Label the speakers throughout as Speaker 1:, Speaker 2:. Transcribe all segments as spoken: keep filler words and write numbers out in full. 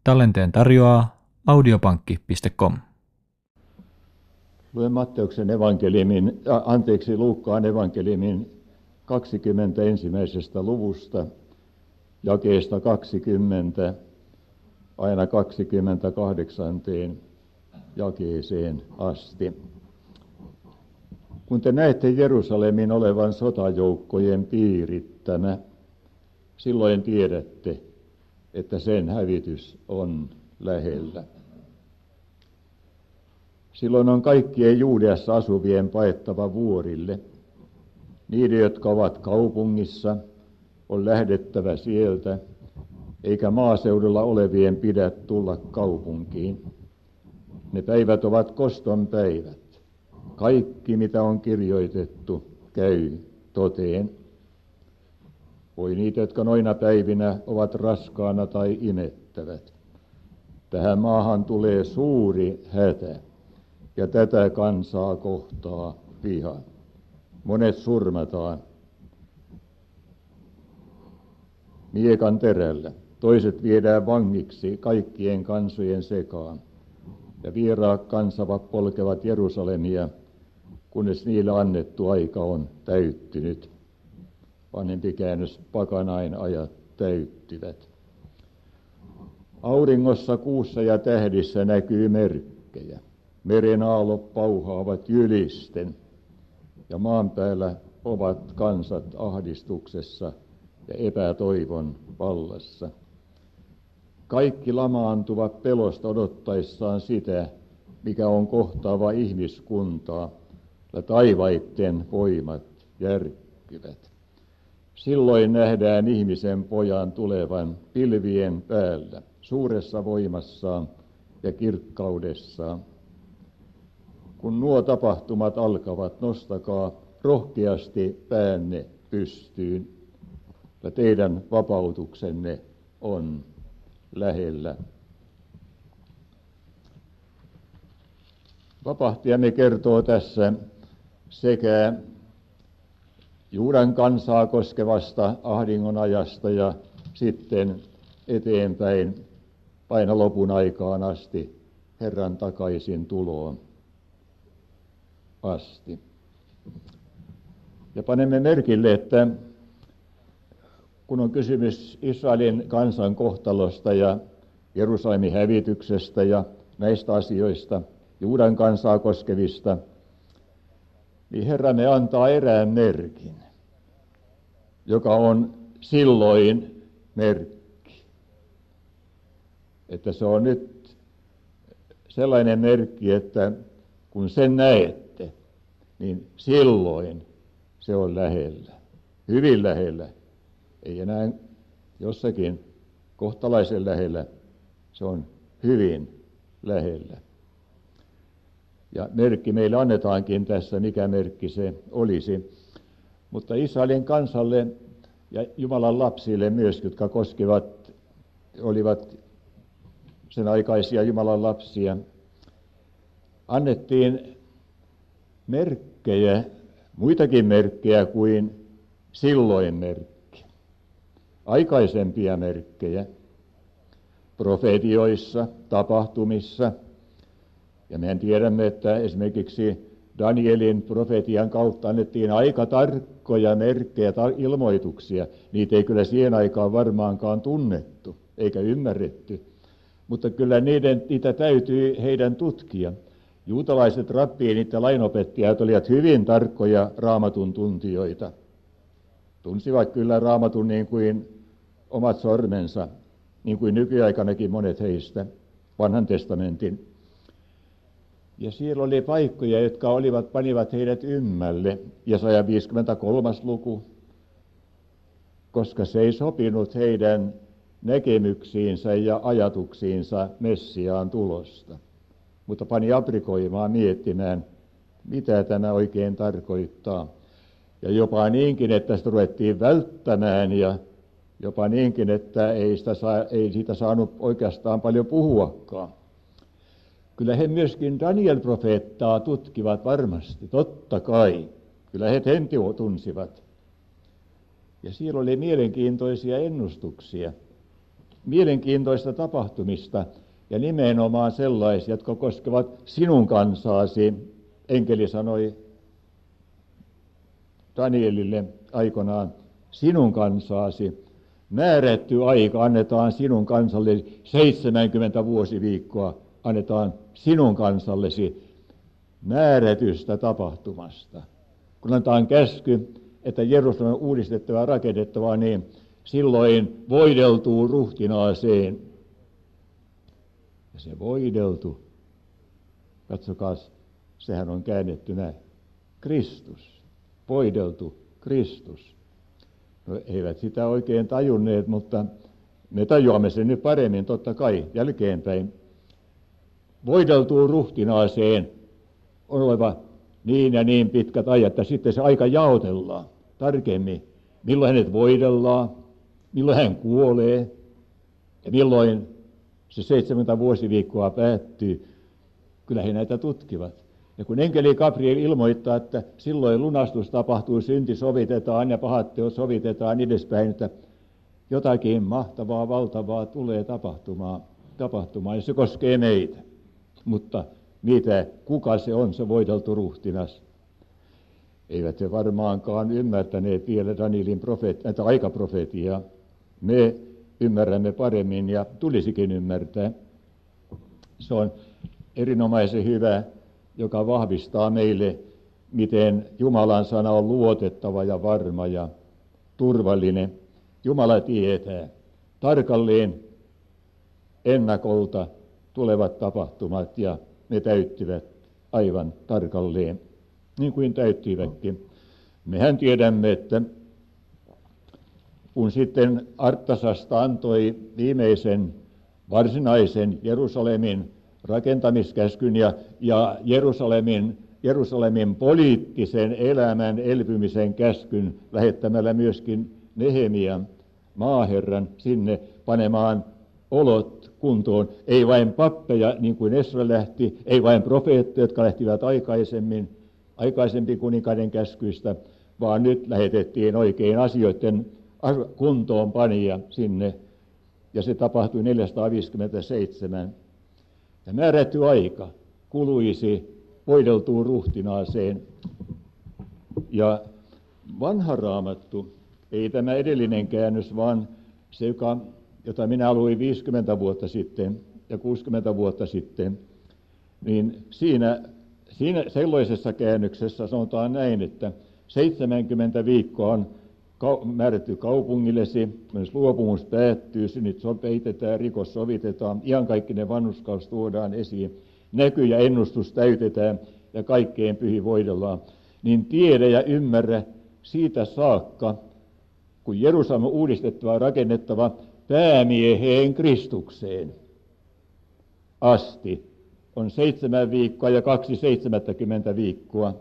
Speaker 1: Tallenteen tarjoaa audiopankki piste com.
Speaker 2: Luen Matteuksen evankeliumin, äh, anteeksi Luukkaan evankeliumin kaksikymmentä ensimmäisestä luvusta, jakeesta kaksikymmentä aina kaksikymmentäkahdeksanteen jakeeseen asti. Kun te näette Jerusalemin olevan sotajoukkojen piirittämä, silloin tiedätte, että sen hävitys on lähellä. Silloin on kaikkien Juudeassa asuvien paettava vuorille. Niiden, jotka ovat kaupungissa, on lähdettävä sieltä, eikä maaseudulla olevien pidä tulla kaupunkiin. Ne päivät ovat koston päivät. Kaikki, mitä on kirjoitettu, käy toteen. Voi niitä, jotka noina päivinä ovat raskaana tai imettävät. Tähän maahan tulee suuri hätä, ja tätä kansaa kohtaa viha. Monet surmataan miekan terällä, toiset viedään vangiksi kaikkien kansojen sekaan, ja vieraat kansavat polkevat Jerusalemia, kunnes niille annettu aika on täyttynyt. Vanhempi käännös, pakanain ajat täyttyvät. Auringossa, kuussa ja tähdissä näkyy merkkejä. Meren aallot pauhaavat jylisten, ja maan päällä ovat kansat ahdistuksessa ja epätoivon vallassa. Kaikki lamaantuvat pelosta odottaessaan sitä, mikä on kohtaava ihmiskuntaa, ja taivaitten voimat järkkyvät. Silloin nähdään ihmisen pojan tulevan pilvien päällä, suuressa voimassaan ja kirkkaudessaan. Kun nuo tapahtumat alkavat, nostakaa rohkeasti päänne pystyyn, ja teidän vapautuksenne on lähellä. Vapahtajamme kertoo tässä sekä Juudan kansaa koskevasta ahdingon ajasta ja sitten eteenpäin aina lopun aikaan asti, Herran takaisin tuloon asti. Ja panemme merkille, että kun on kysymys Israelin kansan kohtalosta ja Jerusalemin hävityksestä ja näistä asioista, Juudan kansaa koskevista, niin Herramme antaa erään merkin, joka on silloin merkki. Että se on nyt sellainen merkki, että kun sen näette, niin silloin se on lähellä, hyvin lähellä. Ei enää jossakin kohtalaisen lähellä, se on hyvin lähellä. Ja merkki meille annetaankin tässä, mikä merkki se olisi. Mutta Israelin kansalle ja Jumalan lapsille myös, jotka koskevat, olivat sen aikaisia Jumalan lapsia, annettiin merkkejä, muitakin merkkejä kuin silloin merkki. Aikaisempia merkkejä profetioissa, tapahtumissa. Ja mehän tiedämme, että esimerkiksi Danielin profetian kautta annettiin aika tarkkoja merkkejä, tar- ilmoituksia. Niitä ei kyllä siihen aikaan varmaankaan tunnettu eikä ymmärretty. Mutta kyllä niiden, niitä täytyy heidän tutkia. Juutalaiset rabbiinit ja lainopettajat olivat hyvin tarkkoja raamatun tuntijoita. Tunsivat kyllä raamatun niin kuin omat sormensa, niin kuin nykyaikanakin monet heistä, vanhan testamentin. Ja siellä oli paikkoja, jotka olivat, panivat heidät ymmälle, Jesaja viisikymmentäkolmas luku, koska se ei sopinut heidän näkemyksiinsä ja ajatuksiinsa Messiaan tulosta. Mutta pani aprikoimaan, miettimään, mitä tämä oikein tarkoittaa. Ja jopa niinkin, että sitä ruvettiin välttämään ja jopa niinkin, että ei, sitä saa, ei siitä saanut oikeastaan paljon puhuakaan. Kyllä he myöskin Daniel-profeettaa tutkivat varmasti, totta kai. Kyllä he sen tunsivat. Ja siellä oli mielenkiintoisia ennustuksia. mielenkiintoista tapahtumista ja nimenomaan sellaisia, jotka koskevat sinun kansaasi. Enkeli sanoi Danielille aikanaan, sinun kansaasi. Määrätty aika annetaan sinun kansalle, seitsemänkymmentä vuosiviikkoa annetaan sinun kansallesi määrätystä tapahtumasta. Kun annetaan käsky, että Jerusalem on uudistettava ja rakennettava, niin silloin voideltuu ruhtinaaseen. Ja se voideltu, katsokaa, sehän on käännettynä Kristus. Voideltu Kristus. No, eivät sitä oikein tajunneet, mutta me tajuamme sen nyt paremmin totta kai jälkeenpäin. Voideltuun ruhtinaaseen on oleva niin ja niin pitkät ajat, että sitten se aika jaotellaan tarkemmin. Milloin hänet voidellaan, milloin hän kuolee ja milloin se seitsemänkymmentä vuosiviikkoa päättyy. Kyllä he näitä tutkivat. Ja kun enkeli Gabriel ilmoittaa, että silloin lunastus tapahtuu, synti sovitetaan ja pahat teot sovitetaan edespäin, että jotakin mahtavaa, valtavaa tulee tapahtumaan, tapahtumaan ja se koskee meitä. Mutta mitä, kuka se on se voideltu ruhtinas? Eivät he varmaankaan ymmärtäneet vielä Danielin profeet, aikaprofetiaa. Me ymmärrämme paremmin ja tulisikin ymmärtää. Se on erinomaisen hyvä, joka vahvistaa meille, miten Jumalan sana on luotettava ja varma ja turvallinen. Jumala tietää tarkalleen ennakolta tulevat tapahtumat ja ne täyttyvät aivan tarkalleen, niin kuin täyttyivätkin. Mehän tiedämme, että kun sitten Artasasta antoi viimeisen varsinaisen Jerusalemin rakentamiskäskyn ja, ja Jerusalemin, Jerusalemin poliittisen elämän elpymisen käskyn lähettämällä myöskin Nehemian maaherran sinne panemaan olot kuntoon. Ei vain pappeja, niin kuin Esra lähti, ei vain profeettoja, jotka lähtivät aikaisemmin, aikaisempi kuninkaiden käskyistä, vaan nyt lähetettiin oikein asioiden kuntoon panija sinne, ja se tapahtui neljäsataaviisikymmentäseitsemän. Ja määrätty aika kuluisi voideltuun ruhtinaaseen. Ja vanha Raamattu, ei tämä edellinen käännös, vaan se, joka, jota minä luin viisikymmentä vuotta sitten ja kuusikymmentä vuotta sitten, niin siinä, siinä sellaisessa käännöksessä sanotaan näin, että seitsemänkymmentä viikkoa on määrätty kaupungillesi, myös luopumus päättyy, synnit peitetään, rikos sovitetaan, iankaikkinen vanhurskaus tuodaan esiin, näky ja ennustus täytetään ja kaikkeen pyhi voidellaan, niin tiedä ja ymmärrä siitä saakka, kun Jerusalem on uudistettava ja rakennettava päämieheen Kristukseen asti. On seitsemän viikkoa ja kaksi seitsemättäkymmentä viikkoa.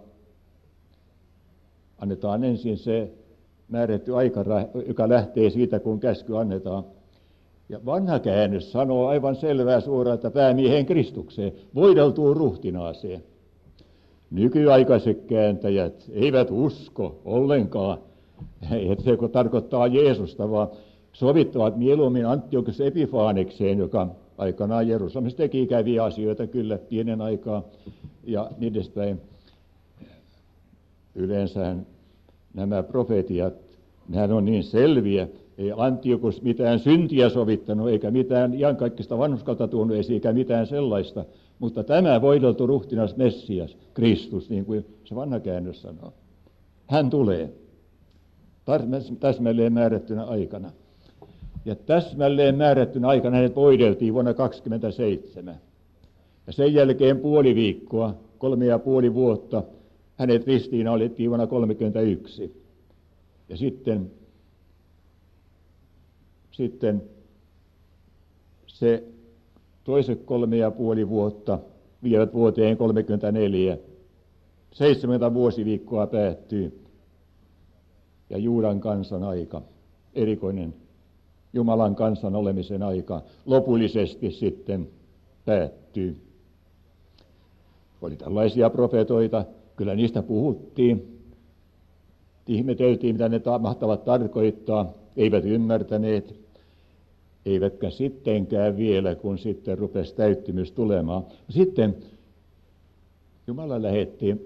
Speaker 2: Annetaan ensin se määrätty aika, joka lähtee siitä, kun käsky annetaan. Ja vanha käännös sanoo aivan selvää suoraan, että päämiehen Kristukseen, voideltuun ruhtinaaseen. Nykyaikaiset kääntäjät eivät usko ollenkaan, että se tarkoittaa Jeesusta, vaan sovittavat mieluummin Antiochus Epifaanekseen, joka aikanaan Jerusalemissa teki käviä asioita kyllä pienen aikaa ja niin edespäin. Yleensä nämä profetiat, nehän on niin selviä, ei Antiochus mitään syntiä sovittanut, eikä mitään iankaikkista vanhurskautta tuonut esiin, eikä mitään sellaista. Mutta tämä voideltu ruhtinas Messias, Kristus, niin kuin se vanha käännös sanoo, hän tulee täsmälleen määrättynä aikana. Ja täsmälleen määrättynä aikana hänet voideltiin vuonna kaksikymmentäseitsemän. Ja sen jälkeen puoli viikkoa, kolme ja puoli vuotta, hänet ristiinnaulettiin vuonna kolmekymmentäyksi. Ja sitten, sitten se toiset kolme ja puoli vuotta vievät vuoteen kolmekymmentäneljä. seitsemänkymmentä vuosiviikkoa päättyy. Ja Juudan kansan aika, erikoinen Jumalan kansan olemisen aika, lopullisesti sitten päättyy. Oli tällaisia profetoita, kyllä niistä puhuttiin. Ihmeteltiin, mitä ne mahtavat tarkoittaa, eivät ymmärtäneet. eivätkä sittenkään vielä, kun sitten rupesi täyttymys tulemaan. Sitten Jumala lähetti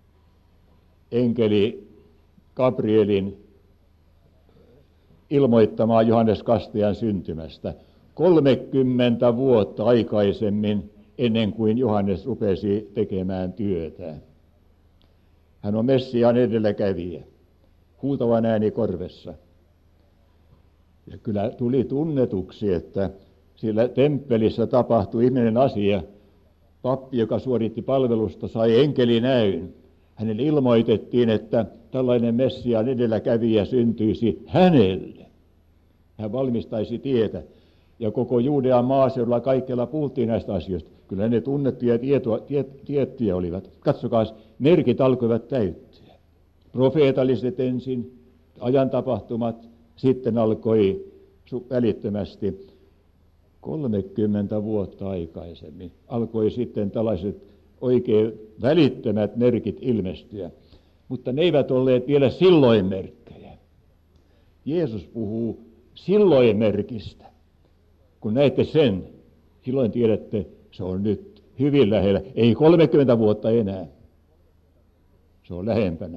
Speaker 2: enkeli Gabrielin ilmoittamaan Johannes Kastajan syntymästä kolmekymmentä vuotta aikaisemmin, ennen kuin Johannes rupesi tekemään työtä. Hän on Messiaan edelläkävijä, huutavan ääni korvessa. Ja kyllä tuli tunnetuksi, että siellä temppelissä tapahtui ihminen asia. Pappi, joka suoritti palvelusta, sai enkelinäyn. Hänelle ilmoitettiin, että tällainen Messiaan edelläkävijä syntyisi hänelle. Hän valmistaisi tietä. Ja koko Juudean maaseudulla kaikkialla puhuttiin näistä asioista. Kyllä ne tunnettuja tietoa, tiet, tiettyjä olivat. Katsokaa, merkit alkoivat täyttyä. Profeetalliset ensin, ajan tapahtumat, sitten alkoi välittömästi kolmekymmentä vuotta aikaisemmin. Alkoi sitten tällaiset oikein välittömät merkit ilmestyä. Mutta ne eivät olleet vielä silloin merkkejä. Jeesus puhuu silloin merkistä. Kun näette sen, silloin tiedätte, se on nyt hyvin lähellä. Ei kolmekymmentä vuotta enää. Se on lähempänä,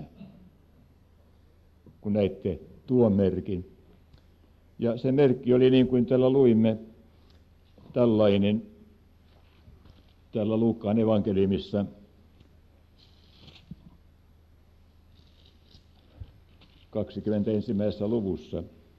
Speaker 2: kun näette tuon merkin. Ja se merkki oli niin kuin täällä luimme, tällainen, täällä Luukkaan evankeliumissa kaksikymmentäensimmäisessä luvussa.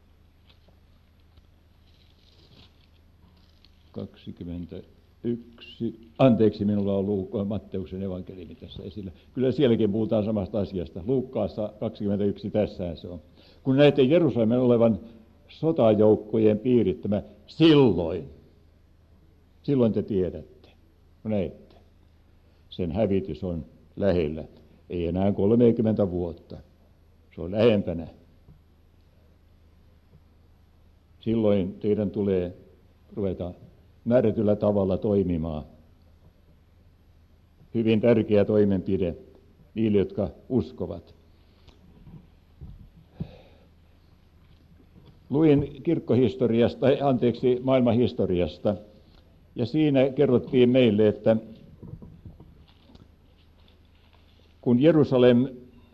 Speaker 2: kaksikymmentäyksi. Anteeksi, minulla on Luukka, Matteuksen evankeliumi tässä esillä. Kyllä sielläkin puhutaan samasta asiasta. Luukkaassa kaksikymmentäyksi, tässähän se on. Kun näette Jerusalemin olevan sotajoukkojen piirittämä, silloin, silloin te tiedätte, kun näette, sen hävitys on lähellä. Ei enää kolmekymmentä vuotta. Se on lähempänä. Silloin teidän tulee ruveta määrätyllä tavalla toimimaan. Hyvin tärkeä toimenpide niille, jotka uskovat. Luin kirkkohistoriasta, anteeksi, maailmanhistoriasta, ja siinä kerrottiin meille, että kun Jerusalem,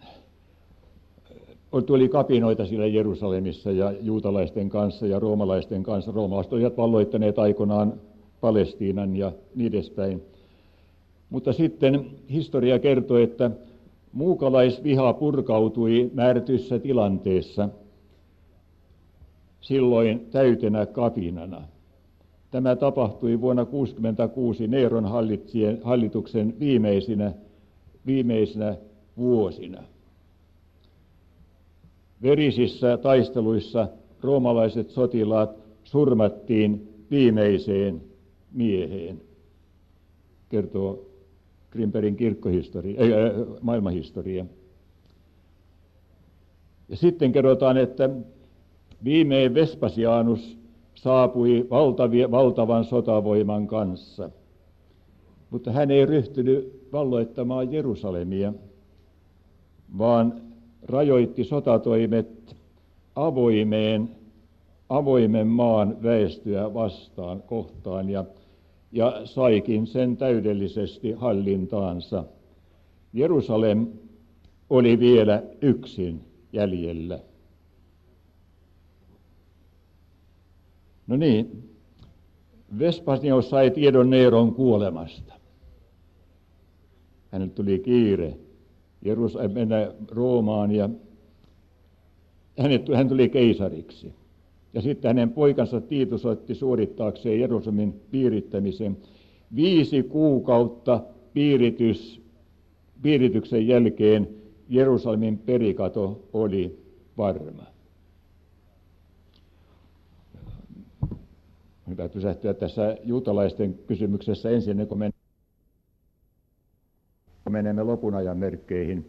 Speaker 2: tuli kapinoita siellä Jerusalemissa ja juutalaisten kanssa ja roomalaisten kanssa, roomalaiset olivat valloittaneet aikoinaan Palestiinan ja niin edespäin. Mutta sitten historia kertoo, että muukalaisviha purkautui määrätyssä tilanteessa silloin täytenä kapinana. Tämä tapahtui vuonna tuhatyhdeksänsataakuusikymmentäkuusi Neeron hallituksen viimeisinä, viimeisinä vuosina. Verisissä taisteluissa roomalaiset sotilaat surmattiin viimeiseen mieheen, kertoo Grimbergin kirkkohistoria, äh, maailmanhistoria. Ja sitten kerrotaan, että viimein Vespasianus saapui valtavia, valtavan sotavoiman kanssa, mutta hän ei ryhtynyt valloittamaan Jerusalemia, vaan rajoitti sotatoimet avoimeen, avoimen maan väestöä vastaan kohtaan ja, ja saikin sen täydellisesti hallintaansa. Jerusalem oli vielä yksin jäljellä. No niin, Vespasianus sai tiedon Neeron kuolemasta. Hänelle tuli kiire Jerus- mennä Roomaan ja hänet, hän tuli keisariksi. Ja sitten hänen poikansa Tiitus otti suorittaakseen Jerusalemin piirittämisen. Viisi kuukautta piiritys, piirityksen jälkeen Jerusalemin perikato oli varma. Hyvä pysähtyä tässä juutalaisten kysymyksessä ensin, kun menemme lopun ajan merkkeihin.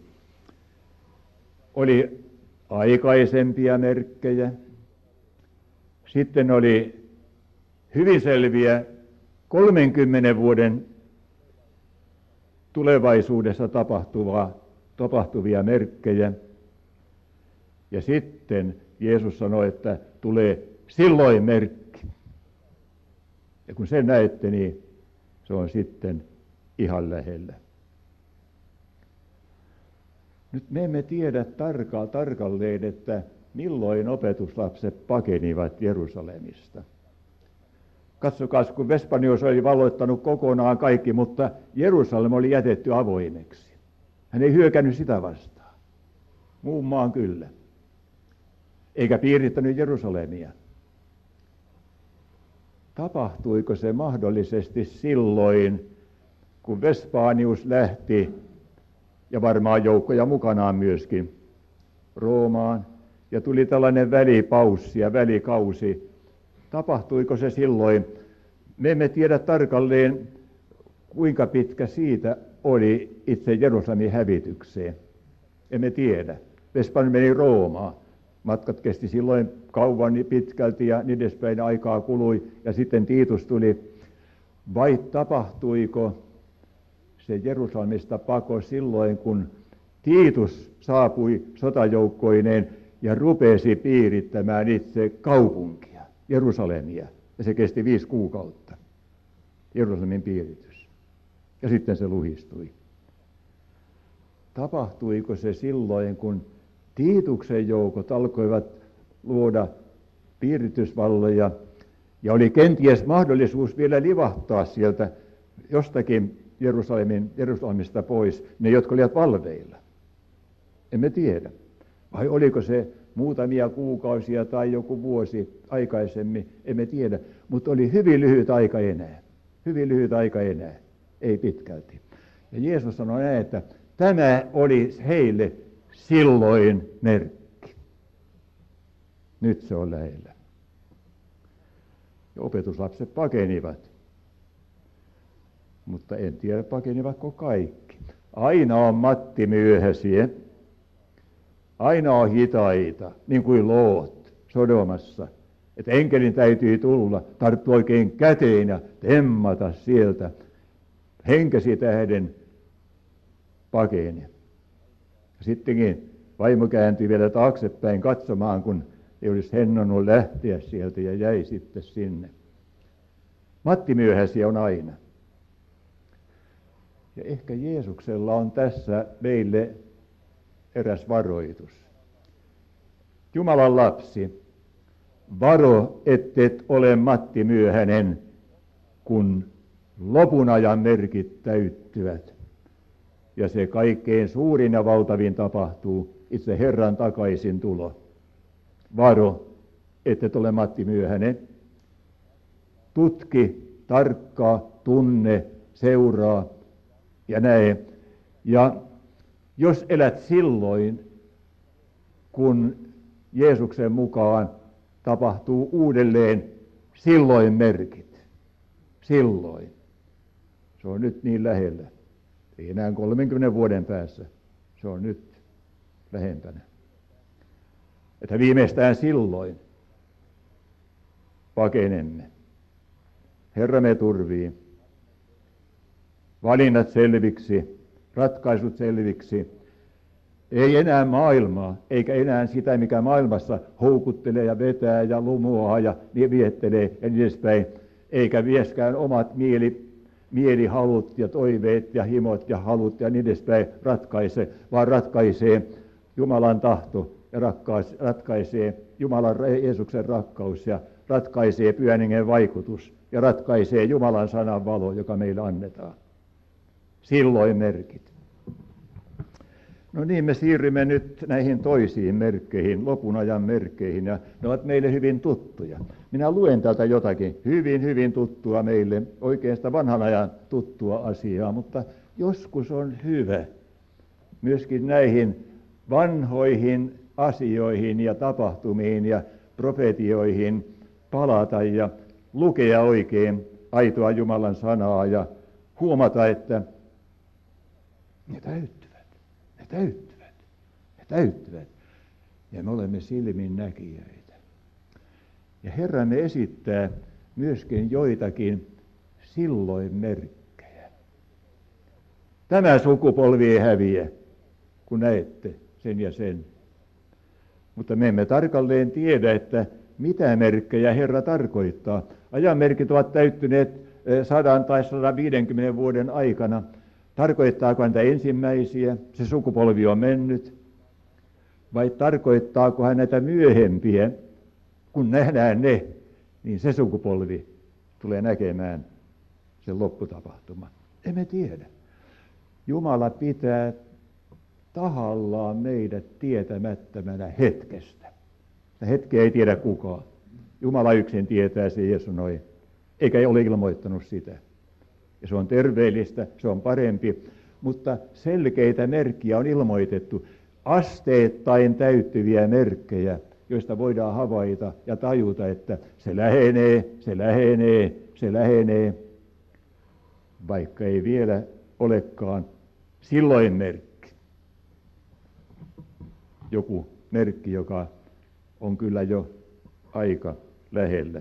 Speaker 2: Oli aikaisempia merkkejä. Sitten oli hyvin selviä kolmenkymmenen vuoden tulevaisuudessa tapahtuvaa, tapahtuvia merkkejä. Ja sitten Jeesus sanoi, että tulee silloin merkki. Ja kun sen näette, niin se on sitten ihan lähellä. Nyt me emme tiedä tarkaa, tarkalleen, että milloin opetuslapset pakenivat Jerusalemista. Katsokaa, kun Vespanius oli valloittanut kokonaan kaikki, mutta Jerusalem oli jätetty avoimeksi. Hän ei hyökännyt sitä vastaan. Muun maan kyllä. Eikä piirittänyt Jerusalemia. Tapahtuiko se mahdollisesti silloin, kun Vespanius lähti, ja varmaan joukkoja mukanaan myöskin, Roomaan, ja tuli tällainen välipaussi ja välikausi. Tapahtuiko se silloin? Me emme tiedä tarkalleen, kuinka pitkä siitä oli itse Jerusalemin hävitykseen. Emme tiedä. Vespanius meni Roomaan. Matkat kesti silloin kauan pitkälti ja niin edespäin aikaa kului. Ja sitten Tiitus tuli. Vai tapahtuiko se Jerusalemista pako silloin, kun Tiitus saapui sotajoukkoineen ja rupesi piirittämään itse kaupunkia, Jerusalemia. Ja se kesti viisi kuukautta, Jerusalemin piiritys. Ja sitten se luhistui. Tapahtuiko se silloin, kun Tiituksen joukot alkoivat luoda piiritysvalloja ja oli kenties mahdollisuus vielä livahtaa sieltä jostakin Jerusalemin, Jerusalemista pois, ne jotka olivat valveilla? Emme tiedä. Vai oliko se muutamia kuukausia tai joku vuosi aikaisemmin, emme tiedä, mutta oli hyvin lyhyt aika enää. Hyvin lyhyt aika enää, ei pitkälti. Ja Jeesus sanoi näin, että tämä oli heille silloin merkki. Nyt se on lähellä. Ja opetuslapset pakenivat. Mutta en tiedä, pakenivatko kaikki. Aina on mattimyöhäisiä. Aina on hitaita, niin kuin Loot Sodomassa. Että enkelin täytyy tulla, tarttua oikein käteen ja temmata sieltä. Henkesi tähden pakeni. Sittenkin vaimo kääntyi vielä taaksepäin katsomaan, kun ei olisi hennonnut lähteä sieltä ja jäi sitten sinne. Mattimyöhäisiä on aina. Ja ehkä Jeesuksella on tässä meille eräs varoitus. Jumalan lapsi, varo, ettet ole mattimyöhäinen, kun lopun ajan merkit täyttyvät. Ja se kaikkein suurin ja valtavin tapahtuu, itse Herran takaisin tulo. Varo, ettet ole mattimyöhäinen. Tutki, tarkkaa, tunne, seuraa ja näe. Ja jos elät silloin, kun Jeesuksen mukaan tapahtuu uudelleen, silloin merkit. Silloin. Se on nyt niin lähellä. Ei enää kolmenkymmenen vuoden päässä. Se on nyt lähempänä. Että viimeistään silloin pakenemme. Herra me turvii. Valinnat selviksi, ratkaisut selviksi. Ei enää maailmaa, eikä enää sitä, mikä maailmassa houkuttelee ja vetää ja lumoaa ja viettelee ja niin edespäin. Eikä vieskään omat mieli, mielihalut ja toiveet ja himot ja halut ja niin edespäin ratkaise, vaan ratkaisee Jumalan tahto ja ratkaisee Jumalan Jeesuksen rakkaus ja ratkaisee Pyhän Hengen vaikutus ja ratkaisee Jumalan sanan valo, joka meille annetaan. Silloin merkit. No niin, me siirrymme nyt näihin toisiin merkkeihin, lopun ajan merkkeihin, ja ne ovat meille hyvin tuttuja. Minä luen täältä jotakin hyvin, hyvin tuttua meille, oikein sitä vanhan ajan tuttua asiaa, mutta joskus on hyvä myöskin näihin vanhoihin asioihin ja tapahtumiin ja profetioihin palata ja lukea oikein aitoa Jumalan sanaa ja huomata, että ne täyttyvät, ne täyttyvät, ne täyttyvät. Ja me olemme silminnäkijöitä. Ja Herramme esittää myöskin joitakin silloin merkkejä. Tämä sukupolvi ei häviä, kun näette sen ja sen. Mutta me emme tarkalleen tiedä, että mitä merkkejä Herra tarkoittaa. Ajanmerkit ovat täyttyneet sadan tai sadan viidenkymmenen vuoden aikana. Tarkoittaako häntä ensimmäisiä, se sukupolvi on mennyt, vai tarkoittaako hän näitä myöhempiä, kun nähdään ne, niin se sukupolvi tulee näkemään sen lopputapahtuma. Emme tiedä. Jumala pitää tahallaan meidät tietämättömänä hetkestä. Sitä hetkeä ei tiedä kukaan. Jumala yksin tietää, se Jeesus sanoi, eikä ole ilmoittanut sitä. Ja se on terveellistä, se on parempi, mutta selkeitä merkkiä on ilmoitettu, asteittain täyttyviä merkkejä, joista voidaan havaita ja tajuta, että se lähenee, se lähenee, se lähenee, vaikka ei vielä olekaan silloin merkki. Joku merkki, joka on kyllä jo aika lähellä.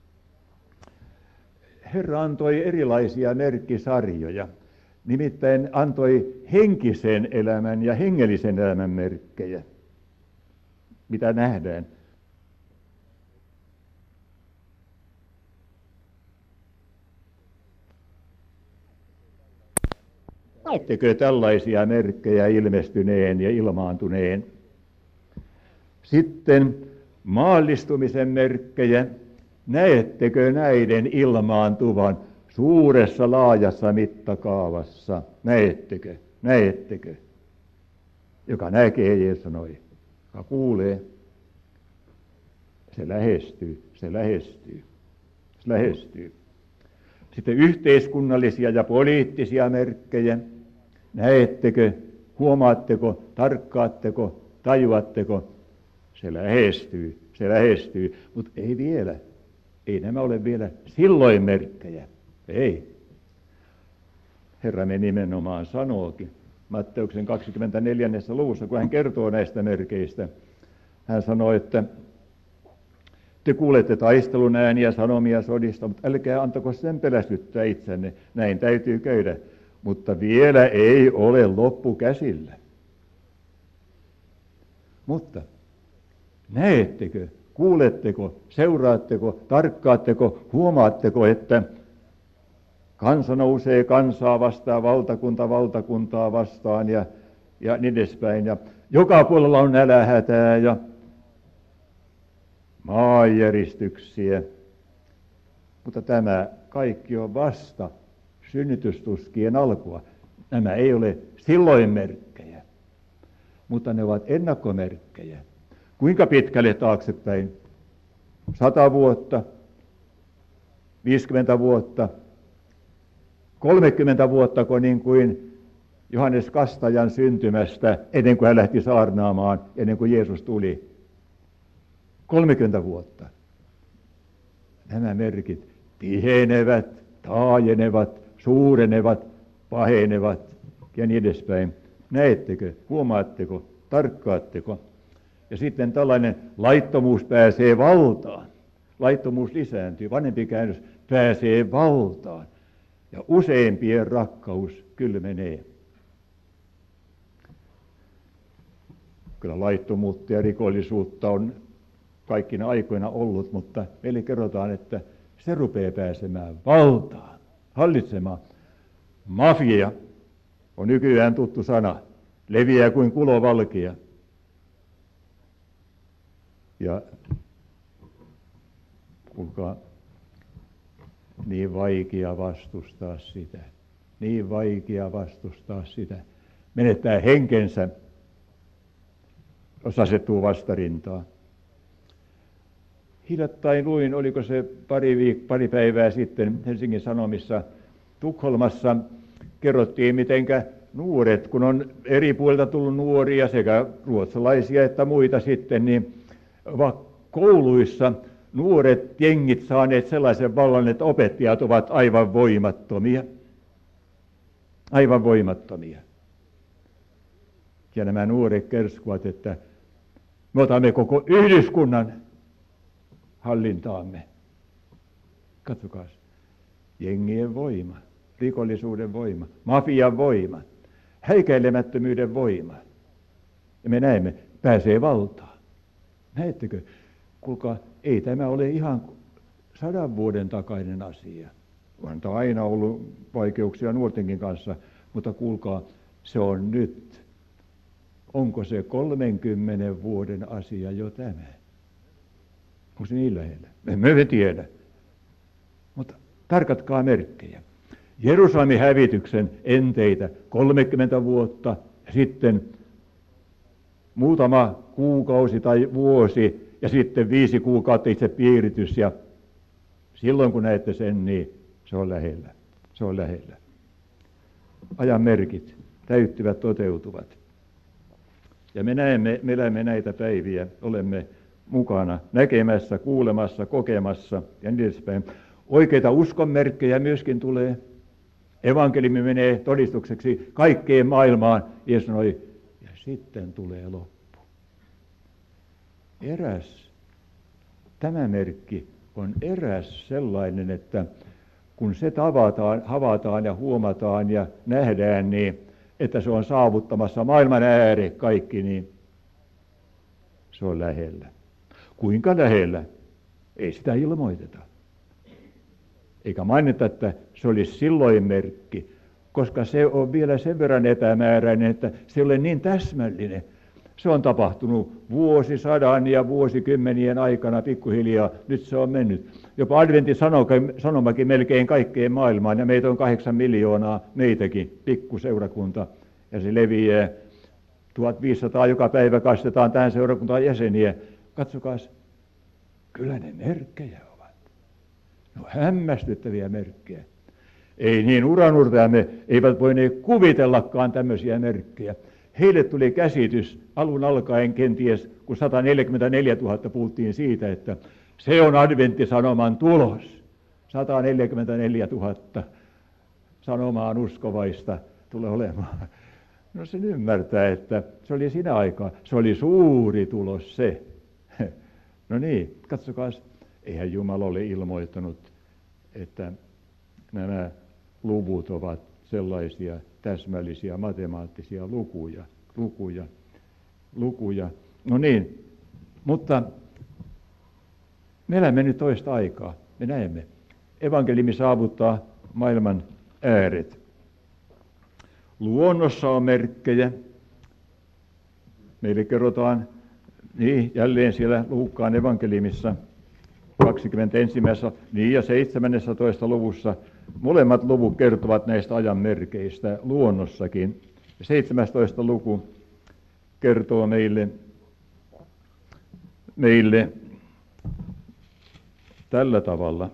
Speaker 2: Herra antoi erilaisia merkkisarjoja, nimittäin antoi henkisen elämän ja hengellisen elämän merkkejä, mitä nähdään. Näettekö tällaisia merkkejä ilmestyneen ja ilmaantuneen? Sitten maallistumisen merkkejä. Näettekö näiden ilmaantuvan suuressa laajassa mittakaavassa? Näettekö? Näettekö? Joka näkee, Jeesus sanoi. Joka kuulee, se lähestyy, se lähestyy, se lähestyy. Sitten yhteiskunnallisia ja poliittisia merkkejä. Näettekö, huomaatteko, tarkkaatteko, tajuatteko? Se lähestyy, se lähestyy, mutta ei vielä. Ei nämä ole vielä silloin merkkejä. Ei. Herramme nimenomaan sanookin Matteuksen kaksikymmentäneljännessä luvussa, kun hän kertoo näistä merkeistä. Hän sanoo, että te kuulette taistelun ääniä, sanomia sodista, mutta älkää antako sen pelästyttää itsenne. Näin täytyy käydä, mutta vielä ei ole loppu käsillä. Mutta näettekö, kuuletteko, seuraatteko, tarkkaatteko, huomaatteko, että kansa nousee kansaa vastaan, valtakunta valtakuntaa vastaan ja, ja niin edespäin. Ja joka puolella on nälänhätää ja maanjäristyksiä. Mutta tämä kaikki on vasta synnytystuskien alkua. Nämä ei ole silloin merkkejä, mutta ne ovat ennakkomerkkejä. Kuinka pitkälle taaksepäin? Sata vuotta, viisikymmentä vuotta, kolmekymmentä vuottako niin kuin Johannes Kastajan syntymästä, ennen kuin hän lähti saarnaamaan, ennen kuin Jeesus tuli. kolmekymmentä vuotta. Nämä merkit tihenevät, taajenevat, suurenevat, pahenevat ja niin edespäin. Näettekö, huomaatteko, tarkkaatteko? Ja sitten tällainen laittomuus pääsee valtaan. Laittomuus lisääntyy, vanhempi käännös pääsee valtaan. Ja useimpien rakkaus kylmenee. Kyllä laittomuutta ja rikollisuutta on kaikkina aikoina ollut, mutta meille kerrotaan, että se rupeaa pääsemään valtaan, hallitsemaan. Mafia on nykyään tuttu sana, leviää kuin kulovalkea. Ja kuinka niin vaikea vastustaa sitä, niin vaikea vastustaa sitä. Menettää henkensä, jos asettuu vastarintaan. Hiljattain luin, oliko se pari, viik- pari päivää sitten Helsingin Sanomissa Tukholmassa, kerrottiin, mitenkä nuoret, kun on eri puolilta tullut nuoria, sekä ruotsalaisia että muita sitten, niin kouluissa nuoret jengit saaneet sellaisen vallan, että opettajat ovat aivan voimattomia. Aivan voimattomia. Ja nämä nuoret kerskuvat, että me otamme koko yhdyskunnan hallintaamme. Katsokaa, jengien voima, rikollisuuden voima, mafian voima, häikäilemättömyyden voima. Ja me näemme, pääsee valtaan. Näettekö? Kuulkaa, ei tämä ole ihan sadan vuoden takainen asia. On tämä aina ollut vaikeuksia nuortenkin kanssa, mutta kuulkaa, se on nyt. Onko se kolmenkymmenen vuoden asia jo tämä? Onko se niin lähellä? Emme me tiedä. Mutta tarkatkaa merkkejä. Jerusalemin hävityksen enteitä kolmekymmentä vuotta ja sitten muutama kuukausi tai vuosi ja sitten viisi kuukautta itse piiritys ja silloin kun näette sen, niin se on lähellä. Se on lähellä. Ajan merkit täyttyvät, toteutuvat. Ja me näemme, me elämme näitä päiviä, olemme mukana näkemässä, kuulemassa, kokemassa ja niin edespäin. Oikeita uskonmerkkejä myöskin tulee. Evankeliumi menee todistukseksi kaikkeen maailmaan. Jeesus sanoi, ja sitten tulee loppu. Eräs, tämä merkki on eräs sellainen, että kun se tavataan, havataan ja huomataan ja nähdään, niin että se on saavuttamassa maailman ääre kaikki, niin se on lähellä. Kuinka lähellä? Ei sitä ilmoiteta. Eikä mainita, että se olisi silloin merkki, koska se on vielä sen verran epämääräinen, että se ei ole niin täsmällinen. Se on tapahtunut vuosisadan ja vuosikymmenien aikana pikkuhiljaa. Nyt se on mennyt. Jopa adventin sanomakin melkein kaikkeen maailmaan, ja meitä on kahdeksan miljoonaa, meitäkin, pikkuseurakunta. Ja se leviää. tuhatviisisataa joka päivä kastetaan tähän seurakuntaan jäseniä. Katsokaa, kyllä ne merkkejä ovat. Ne on hämmästyttäviä merkkejä. Ei niin uranurtajamme eivät voineet kuvitellakaan tämmöisiä merkkejä. Heille tuli käsitys alun alkaen kenties, kun sata neljäkymmentäneljätuhatta puhuttiin siitä, että se on adventtisanoman tulos. sata neljäkymmentäneljätuhatta sanomaan uskovaista tulee olemaan. No sen ymmärtää, että se oli siinä aikaa. Se oli suuri tulos se. No niin, katsokaa, eihän Jumala ole ilmoittanut, että nämä luvut ovat sellaisia täsmällisiä matemaattisia lukuja, lukuja, lukuja. No niin, mutta me elämme nyt toista aikaa. Me näemme. Evankeliumi saavuttaa maailman ääret. Luonnossa on merkkejä. Meille kerrotaan niin, jälleen siellä Luukkaan evankeliumissa kaksikymmentäyksi. Niin ja seitsemännentoista luvussa molemmat luvut kertovat näistä ajan merkeistä luonnossakin. seitsemästoista luku kertoo meille, meille tällä tavalla.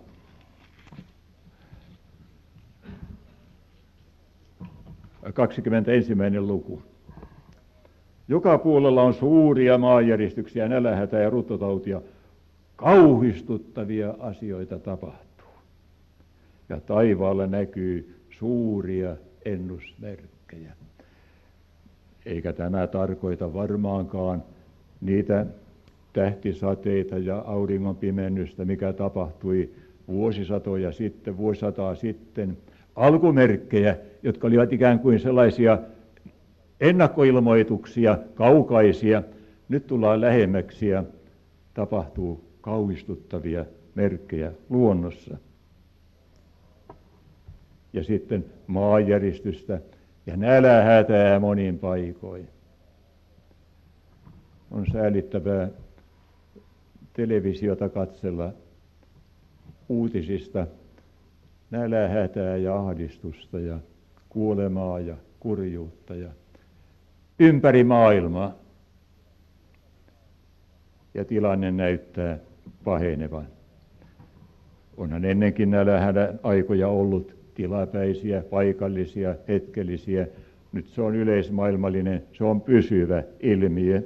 Speaker 2: kaksikymmentäensimmäinen luku. Joka puolella on suuria maanjäristyksiä, nälänhätää ja ruttotautia. Kauhistuttavia asioita tapahtuu. Ja taivaalla näkyy suuria ennusmerkkejä. Eikä tämä tarkoita varmaankaan niitä tähtisateita ja auringon pimennystä, mikä tapahtui vuosisatoja sitten, vuosisataa sitten. Alkumerkkejä, jotka olivat ikään kuin sellaisia ennakkoilmoituksia, kaukaisia. Nyt tullaan lähemmäksi ja tapahtuu kauhistuttavia merkkejä luonnossa. Ja sitten maanjäristystä ja nälänhätää monin paikoin. On säälittävää televisiota katsella uutisista nälänhätää ja ahdistusta ja kuolemaa ja kurjuutta ja ympäri maailmaa. Ja tilanne näyttää pahenevan. Onhan ennenkin nälänhädän aikoja ollut tilapäisiä, paikallisia, hetkellisiä. Nyt se on yleismaailmallinen, se on pysyvä ilmiö.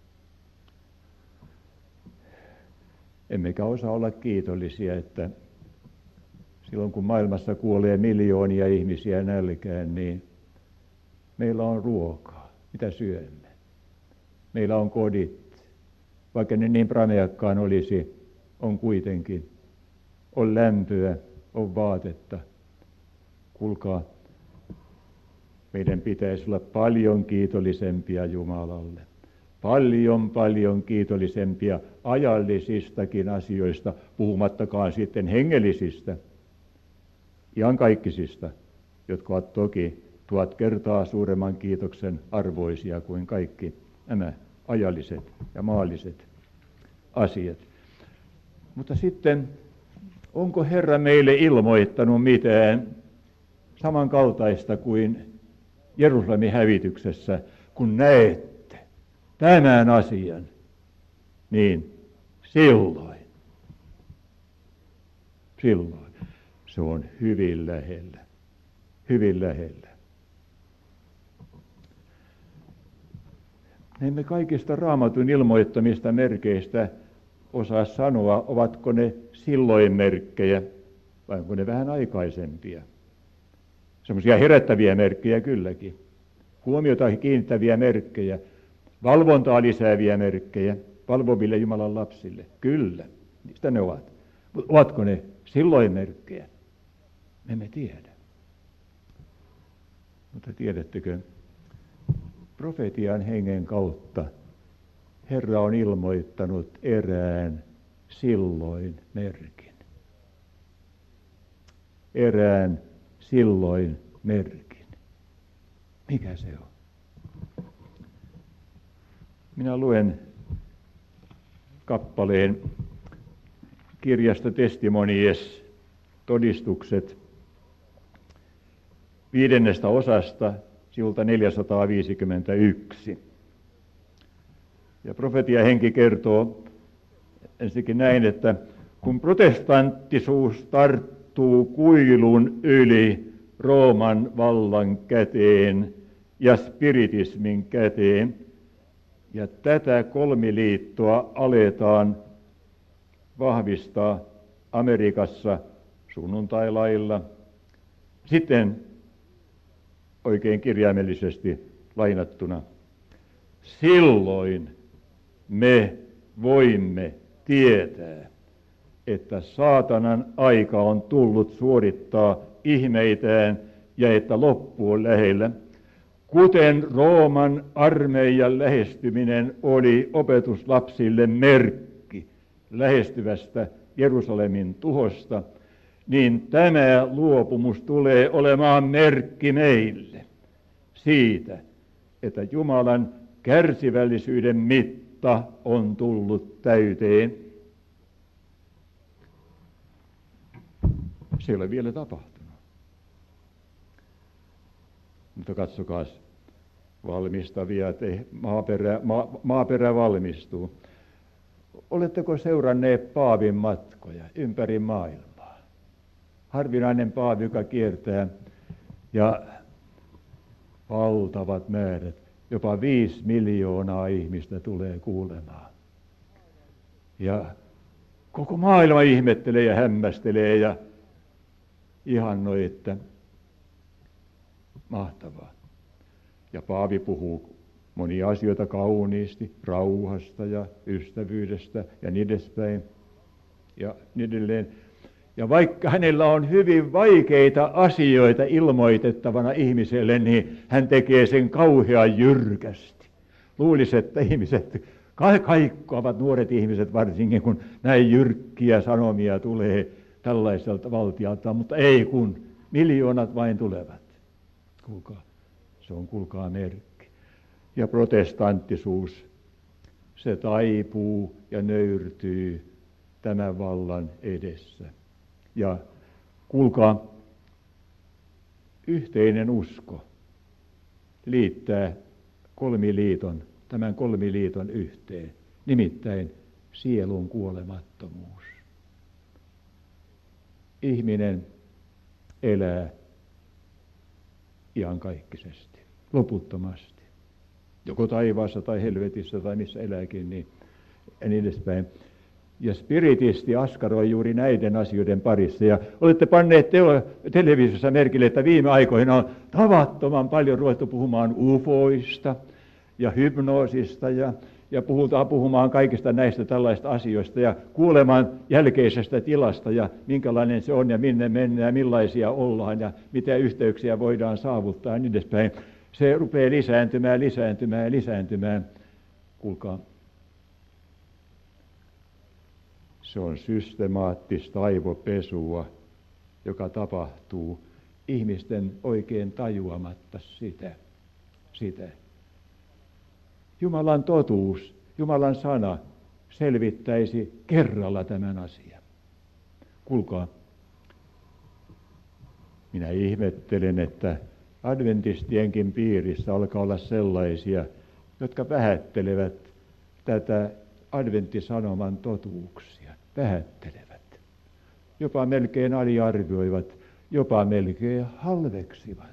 Speaker 2: Emmekä osaa olla kiitollisia, että silloin kun maailmassa kuolee miljoonia ihmisiä nälkään, niin meillä on ruokaa, mitä syömme. Meillä on kodit, vaikka ne niin prameakkaan olisi, on kuitenkin. On lämpöä, on vaatetta. Kuulkaa, meidän pitäisi olla paljon kiitollisempia Jumalalle. paljon paljon kiitollisempia ajallisistakin asioista, puhumattakaan sitten hengellisistä, iankaikkisista, jotka ovat toki tuhat kertaa suuremman kiitoksen arvoisia kuin kaikki nämä ajalliset ja maalliset asiat. Mutta sitten, onko Herra meille ilmoittanut mitään samankaltaista kuin Jerusalemin hävityksessä, kun näette tämän asian, niin silloin, silloin se on hyvin lähellä, hyvin lähellä. Me emme kaikista Raamatun ilmoittamista merkeistä osaa sanoa, ovatko ne silloin merkkejä vai onko ne vähän aikaisempia. Semmoisia herättäviä merkkejä kylläkin, huomiota kiinnittäviä merkkejä, valvontaa lisääviä merkkejä valvoville Jumalan lapsille. Kyllä, niistä ne ovat. Mutta ovatko ne silloin merkkejä? Me emme tiedä. Mutta tiedättekö, profetian hengen kautta Herra on ilmoittanut erään silloin merkin. Erään silloin merkin. Mikä se on? Minä luen kappaleen kirjasta Testimonies, todistukset, viidennestä osasta, sivulta neljäsataaviisikymmentäyksi. Ja profetia henki kertoo ensinnäkin näin, että kun protestanttisuus tarttuu kuilun yli Rooman vallan käteen ja spiritismin käteen, ja tätä kolmiliittoa aletaan vahvistaa Amerikassa sunnuntailailla, sitten oikein kirjaimellisesti lainattuna, silloin me voimme tietää, että saatanan aika on tullut suorittaa ihmeitään ja että loppu on lähellä. Kuten Rooman armeijan lähestyminen oli opetuslapsille merkki lähestyvästä Jerusalemin tuhosta, niin tämä luopumus tulee olemaan merkki meille siitä, että Jumalan kärsivällisyyden mitta on tullut täyteen. Se ei ole vielä tapahtunut. Mutta katsokaa, valmistavia, te, maaperä, ma, maaperä valmistuu. Oletteko seuranneet paavin matkoja ympäri maailmaa? Harvinainen paavi, joka kiertää, ja valtavat määrät, jopa viisi miljoonaa ihmistä tulee kuulemaan. Ja koko maailma ihmettelee ja hämmästelee ja ihannoi, että mahtavaa. Ja paavi puhuu monia asioita kauniisti, rauhasta ja ystävyydestä ja niin edespäin ja niin edelleen. Ja vaikka hänellä on hyvin vaikeita asioita ilmoitettavana ihmiselle, niin hän tekee sen kauhean jyrkästi. Luulisi, että ihmiset, kaikkoavat nuoret ihmiset varsinkin, kun näin jyrkkiä sanomia tulee tällaiselta valtialta, mutta ei kun miljoonat vain tulevat. Kuulkaa, se on kuulkaa merkki. Ja protestanttisuus, se taipuu ja nöyrtyy tämän vallan edessä. Ja kuulkaa, yhteinen usko liittää kolmiliiton, tämän kolmiliiton yhteen, nimittäin sielun kuolemattomuus. Ihminen elää iankaikkisesti, loputtomasti, joko taivaassa tai helvetissä tai missä elääkin, niin ja niin edespäin. Ja spiritisti askaroi juuri näiden asioiden parissa. Ja olette panneet teo- televisiossa merkille, että viime aikoina on tavattoman paljon ruvettu puhumaan ufoista ja hypnoosista ja, ja puhutaan puhumaan kaikista näistä tällaista asioista ja kuulemaan jälkeisestä tilasta ja minkälainen se on ja minne mennään ja millaisia ollaan ja mitä yhteyksiä voidaan saavuttaa ja niin edespäin. Se rupeaa lisääntymään, lisääntymään ja lisääntymään. Kuulkaa, se on systemaattista aivopesua, joka tapahtuu ihmisten oikein tajuamatta sitä. sitä. Jumalan totuus, Jumalan sana selvittäisi kerralla tämän asian. Kuulkaa, minä ihmettelen, että adventistienkin piirissä alkaa olla sellaisia, jotka vähättelevät tätä adventtisanoman totuuksia. Vähättelevät. Jopa melkein aliarvioivat, jopa melkein halveksivat.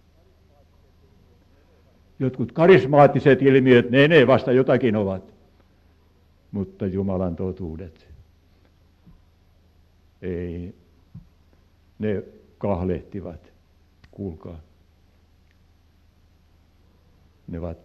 Speaker 2: Jotkut karismaattiset ilmiöt, ne, ne vasta jotakin ovat. Mutta Jumalan totuudet, ei, ne kahlehtivat. Kuulkaa. Ne ovat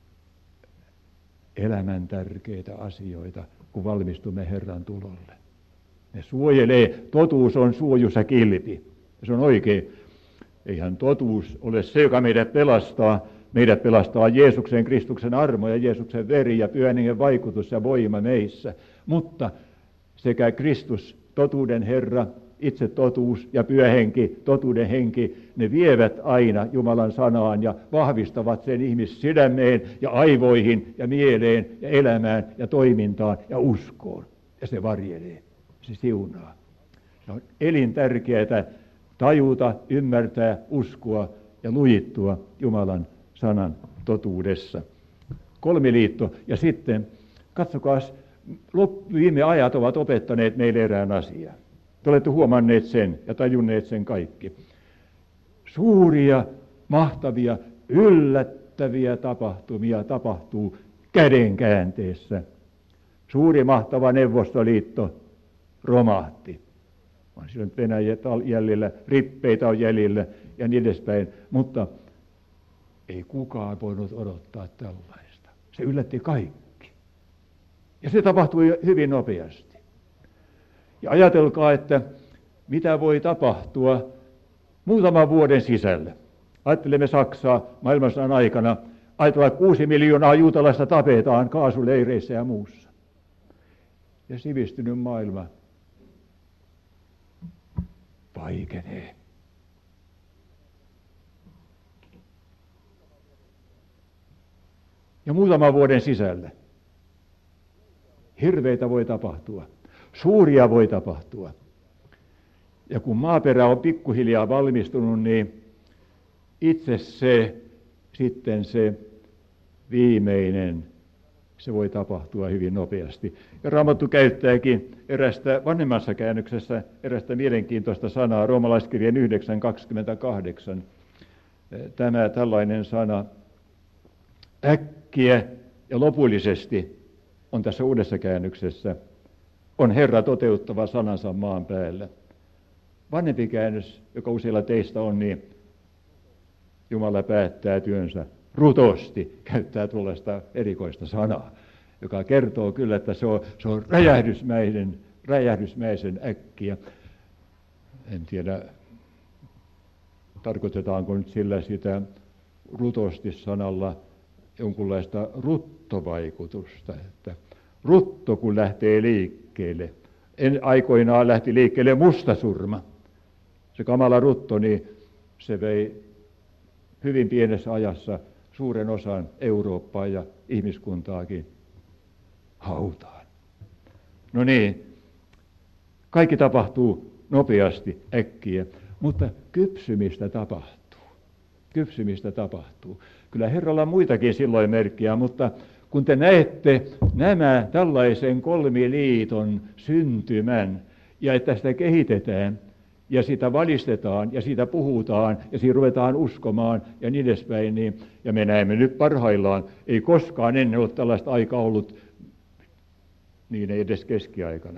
Speaker 2: elämän tärkeitä asioita, kun valmistumme Herran tulolle. Ne suojelee, totuus on suojussa kilpi. Se on oikein. Eihän totuus ole se, joka meidät pelastaa. Meidät pelastaa Jeesuksen Kristuksen armo ja Jeesuksen veri ja Pyhän Hengen vaikutus ja voima meissä. Mutta sekä Kristus, totuuden Herra, itse totuus ja Pyhä Henki, totuuden henki, ne vievät aina Jumalan sanaan ja vahvistavat sen ihmissydämeen ja aivoihin ja mieleen ja elämään ja toimintaan ja uskoon. Ja se varjelee, se siunaa. Se on elintärkeää tajuta, ymmärtää, uskoa ja lujittua Jumalan sanan totuudessa. Kolmiliitto. Ja sitten, katsokaa, viime ajat ovat opettaneet meille erään asian. Te olette huomanneet sen ja tajunneet sen kaikki. Suuria, mahtavia, yllättäviä tapahtumia tapahtuu kädenkäänteessä. Suuri mahtava Neuvostoliitto romahti. On silloin Venäjä jäljellä, rippeitä on jäljellä ja niin edespäin, mutta ei kukaan voinut odottaa tällaista. Se yllätti kaikki. Ja se tapahtui hyvin nopeasti. Ja ajatelkaa, että mitä voi tapahtua muutaman vuoden sisällä. Ajattelemme Saksaa maailmansodan aikana. Ajatellaan, että kuusi miljoonaa juutalaista tapetaan kaasuleireissä ja muussa. Ja sivistynyt maailma vaikenee. Ja muutaman vuoden sisällä hirveitä voi tapahtua, suuria voi tapahtua. Ja kun maaperä on pikkuhiljaa valmistunut, niin itse se, sitten se viimeinen, se voi tapahtua hyvin nopeasti. Ja Raamattu käyttääkin erästä vanhemmassa käännöksessä erästä mielenkiintoista sanaa, roomalaiskirjeen yhdeksän kaksikymmentäkahdeksan. Tämä tällainen sana, äkkiä ja lopullisesti, on tässä uudessa käännöksessä, on Herra toteuttava sanansa maan päällä. Vanhempi käännös, joka useilla teistä on, niin Jumala päättää työnsä rutosti, käyttää tuollaista erikoista sanaa, joka kertoo kyllä, että se on, se on räjähdysmäisen, räjähdysmäisen äkkiä. En tiedä, tarkoitetaanko nyt sillä sitä rutosti sanalla jonkunlaista ruttovaikutusta, että rutto kun lähtee liikkeelle, en aikoinaan lähti liikkeelle mustasurma. Se kamala rutto, niin se vei hyvin pienessä ajassa suuren osan Eurooppaa ja ihmiskuntaakin hautaan. No niin, kaikki tapahtuu nopeasti, äkkiä, mutta kypsymistä tapahtuu. Kypsymistä tapahtuu. Kyllä Herralla on muitakin silloin merkkiä, mutta kun te näette nämä tällaisen kolmiliiton syntymän ja että sitä kehitetään ja sitä valistetaan ja siitä puhutaan ja siitä ruvetaan uskomaan ja niin edespäin, niin, ja me näemme nyt parhaillaan, ei koskaan ennen ole tällaista aikaa ollut, niin ei edes keskiaikana,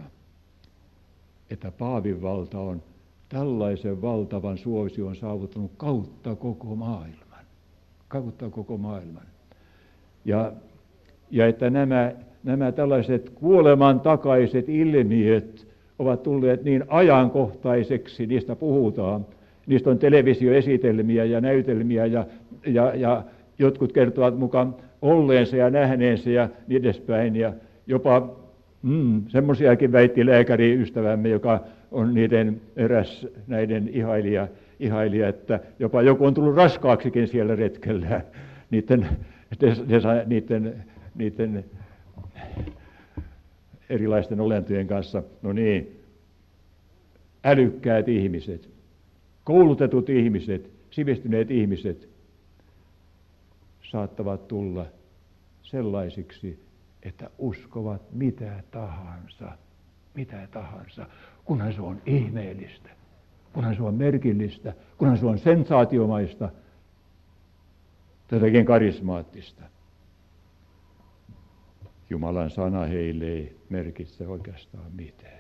Speaker 2: että paavin valta on tällaisen valtavan suosion saavuttanut kautta koko maailman. Kautta koko maailman. Ja, ja että nämä, nämä tällaiset kuoleman takaiset ilmiöt ovat tulleet niin ajankohtaiseksi, niistä puhutaan. Niistä on televisioesitelmiä ja näytelmiä ja, ja, ja jotkut kertovat mukaan olleensa ja nähneensä ja niin edespäin. Ja jopa mm, semmoisiakin väitti lääkäriystävämme, joka on niiden eräs näiden ihailija, ihailija, että jopa joku on tullut raskaaksikin siellä retkellä niiden, niiden, niiden erilaisten olentojen kanssa. No niin, älykkäät ihmiset, koulutetut ihmiset, sivistyneet ihmiset saattavat tulla sellaisiksi, että uskovat mitä tahansa, mitä tahansa, kunhan se on ihmeellistä, kunhan se on merkillistä, kunhan se on sensaatiomaista, jotakin karismaattista. Jumalan sana heille ei merkitse oikeastaan mitään.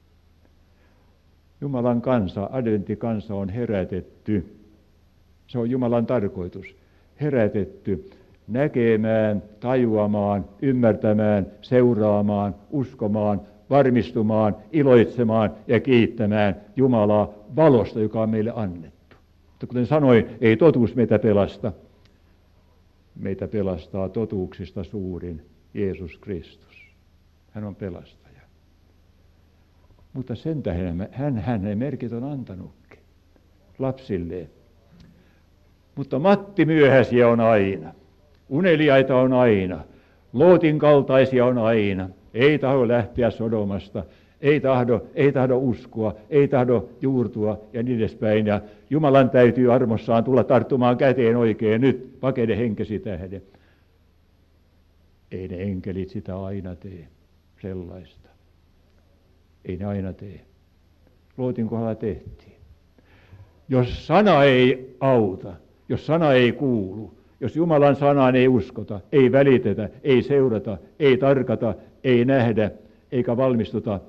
Speaker 2: Jumalan kansa, adventtikansa on herätetty. Se on Jumalan tarkoitus. Herätetty näkemään, tajuamaan, ymmärtämään, seuraamaan, uskomaan, varmistumaan, iloitsemaan ja kiittämään Jumalaa valosta, joka on meille annettu. Mutta kuten sanoin, ei totuus meitä pelasta. Meitä pelastaa totuuksista suurin Jeesus Kristus. Hän on pelastaja. Mutta sen tähden hän hänen merkit on antanutkin lapsilleen. Mutta Matti myöhäisiä on aina. Uneliaita on aina. Lootin kaltaisia on aina. Ei tahdo lähteä Sodomasta. Ei tahdo, ei tahdo uskoa. Ei tahdo juurtua ja niin edespäin. Ja Jumalan täytyy armossaan tulla tarttumaan käteen oikein nyt. Pakene henkesi tähden. Ei ne enkelit sitä aina tee. Sellaista. Ei ne aina tee. Lootin kohdalla tehtiin. Jos sana ei auta, jos sana ei kuulu, jos Jumalan sanaan ei uskota, ei välitetä, ei seurata, ei tarkata, ei nähdä, eikä valmistuta,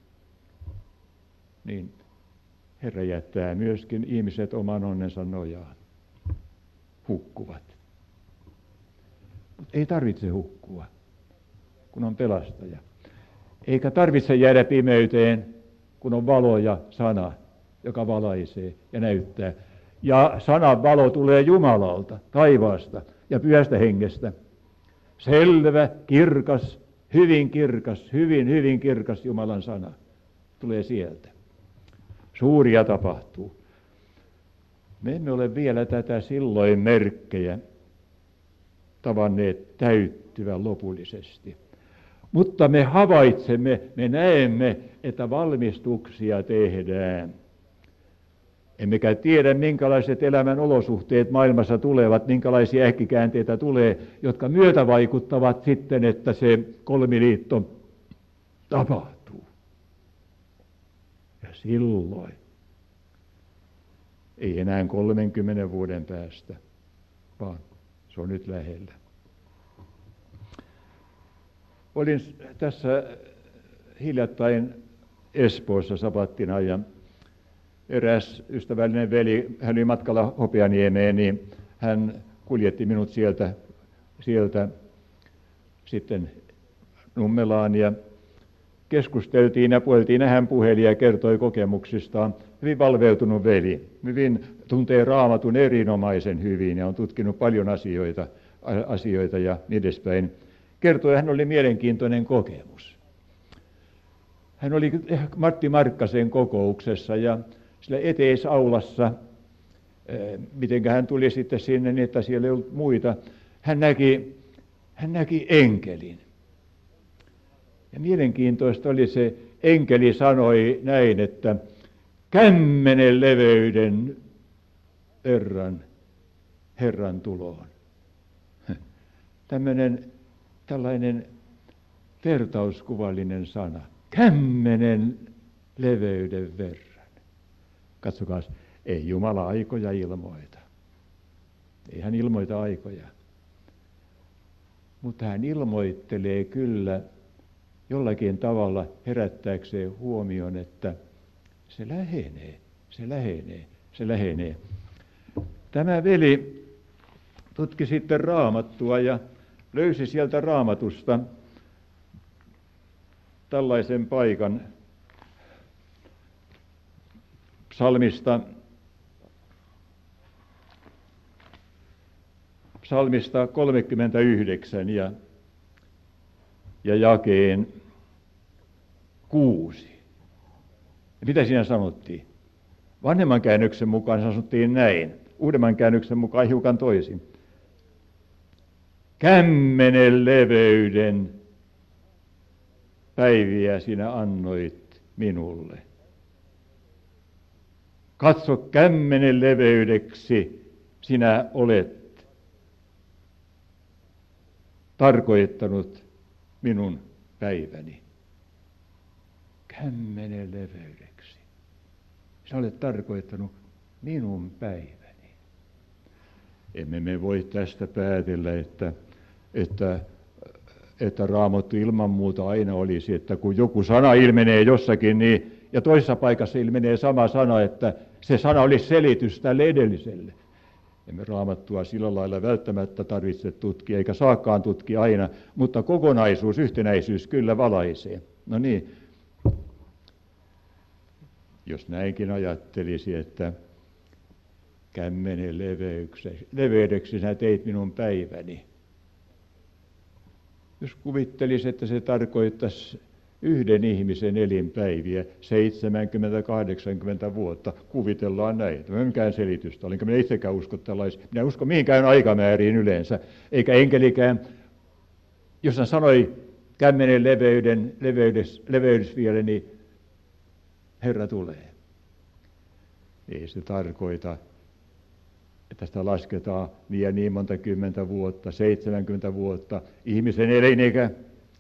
Speaker 2: niin Herra jättää myöskin ihmiset oman onnensa nojaan. Hukkuvat. Mutta ei tarvitse hukkua, kun on pelastaja. Eikä tarvitse jäädä pimeyteen, kun on valo ja sana, joka valaisee ja näyttää. Ja sanan valo tulee Jumalalta, taivaasta ja pyhästä hengestä. Selvä, kirkas, hyvin kirkas, hyvin, hyvin kirkas Jumalan sana tulee sieltä. Suuria tapahtuu. Me emme ole vielä tätä silloin merkkejä tavanneet täyttyvän lopullisesti. Mutta me havaitsemme, me näemme, että valmistuksia tehdään. Emmekä tiedä, minkälaiset elämän olosuhteet maailmassa tulevat, minkälaisia äkkikäänteitä tulee, jotka myötävaikuttavat sitten, että se kolmiliitto tapahtuu. Ja silloin, ei enää kolmenkymmenen vuoden päästä, vaan se on nyt lähellä. Olin tässä hiljattain Espoossa sabattina ja eräs ystävällinen veli, hän oli matkalla Hopeaniemeen, niin hän kuljetti minut sieltä, sieltä sitten Nummelaan ja keskusteltiin ja puheltiin ja hän puheli ja kertoi kokemuksistaan. Hyvin valveutunut veli, hyvin tuntee Raamatun erinomaisen hyvin ja on tutkinut paljon asioita, asioita ja niin edespäin. Kertoi, hän oli mielenkiintoinen kokemus. Hän oli Martti Markkasen kokouksessa ja sillä eteisaulassa, miten hän tuli sitten sinne, niin että siellä ei ollut muita, hän näki, hän näki enkelin. Ja mielenkiintoista oli se, enkeli sanoi näin, että kämmenen leveyden Herran, Herran tuloon. Tämmöinen, tällainen vertauskuvallinen sana. Kämmenen leveyden verran. Katsokaa, ei Jumala aikoja ilmoita. Ei hän ilmoita aikoja. Mutta hän ilmoittelee kyllä jollakin tavalla herättääkseen huomion, että se lähenee, se lähenee, se lähenee. Tämä veli tutki sitten Raamattua ja löysi sieltä Raamatusta tällaisen paikan psalmista, psalmista kolmekymmentäyhdeksän ja, ja jakeen kuusi. Ja mitä siinä sanottiin? Vanhemman käännöksen mukaan sanottiin näin, uudemman käännöksen mukaan hiukan toisin. Kämmenen leveyden päiviä sinä annoit minulle. Katso, kämmenen leveydeksi sinä olet tarkoittanut minun päiväni. Kämmenen leveydeksi. Sinä olet tarkoittanut minun päiväni. Emme me voi tästä päätellä, että, että, että Raamattu ilman muuta aina olisi, että kun joku sana ilmenee jossakin, niin, ja toisessa paikassa ilmenee sama sana, että se sana olisi selitys tälle edelliselle. Emme Raamattua sillä lailla välttämättä tarvitse tutkia, eikä saakaan tutkia aina, mutta kokonaisuus, yhtenäisyys kyllä valaisee. No niin, jos näinkin ajattelisi, että kämmenen leveydeksi sinä teit minun päiväni. Jos kuvittelisi, että se tarkoittaisi yhden ihmisen elinpäiviä, seitsemänkymmentä kahdeksankymmentä vuotta, kuvitellaan näin. Tämä ei mikään selitystä, olenko minä itsekään usko tällaisia. Minä usko mihinkään aikamääriin yleensä, eikä enkelikään. Jos hän sanoi kämmenen leveyden, leveydys, leveydys vielä, niin Herra tulee. Ei se tarkoita, että sitä lasketaan vielä niin monta kymmentä vuotta, seitsemänkymmentä vuotta, ihmisen elinikä.